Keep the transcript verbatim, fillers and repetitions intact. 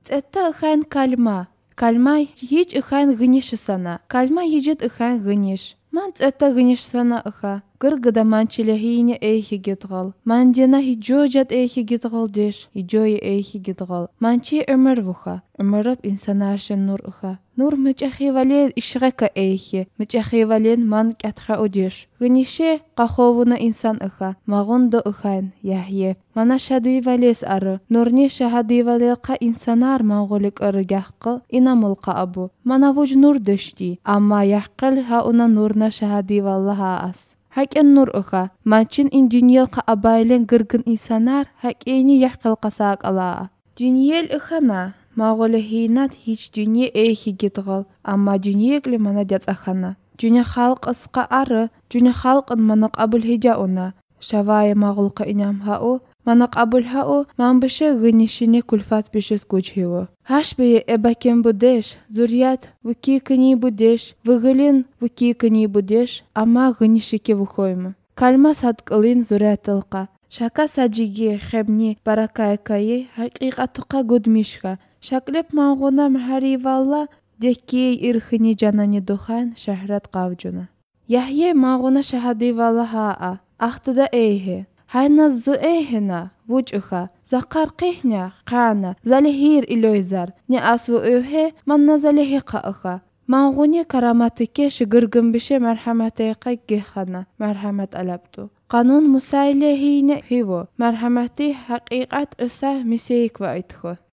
Это хан кальма. Кальма хич ихан гыниш сана. Кальма хижет ихан гыниш. Манц это гыниш сана иха. Гыргыда манчилехине эйхи гитгал. Мандена хиджожат эйхи гитгал деш. Хиджои эйхи гитгал. Манчи өмөр вуха. Өмөрөп инсанашен нур иха. Нур мычахи вален ишрека эйхи. Мычахи вален ман кятха одеш. Гынише қаховуна инсан иха. Магондо ихан яхье. Мана шади валес ары. Нурне шахади валелқа инсанар мағолик ары гяхқы. Инамулқа абу. Мана вуж нур дешти. Амма яхқыл хауна нурна шахади валлаха ас. Хакен нур иха. Манчин ин дюниелқа абайлен гыргын инсанар. Хакени яхқыл қасаак алаа. Дюниел ихана. Мағолихинат хич дюния эйхи гитгал. Амма дюниегле мана дяцахана. Дюния халк ысқа ары. Дюния халкын манақ абыл хиджа она. Шавая мағолқа инам хау. Манақ абыл хау. Манбыше гынишине кульфат бішес гучхиво. Хашбие эбакен будеш. Зурят вуки кыни будеш. Вығылин вуки кыни будеш. Амма гынишике вухоймы. Кальма садқылин зурятылқа. Шака саджиги хебни баракайкае хақиқатуқа гудмишка. Шаклеп мағуна мхари валла деккей ирхини жанани духан шахрат қавжуна. Яхье мағуна шахади валла хаа. Ахтыда эйхе. Хайна зы эйхена. Вучуха. Зақар қихня. Қана. Залихир илойзар. Не асву өйхе. Манна залихи қаыха. Мағуне караматыке шыгыргын бише мархаматайқа гехана. Мархамат алапту. Qanun musaylehine hivo. Merhameti haqiqat isa miseyik va itxo.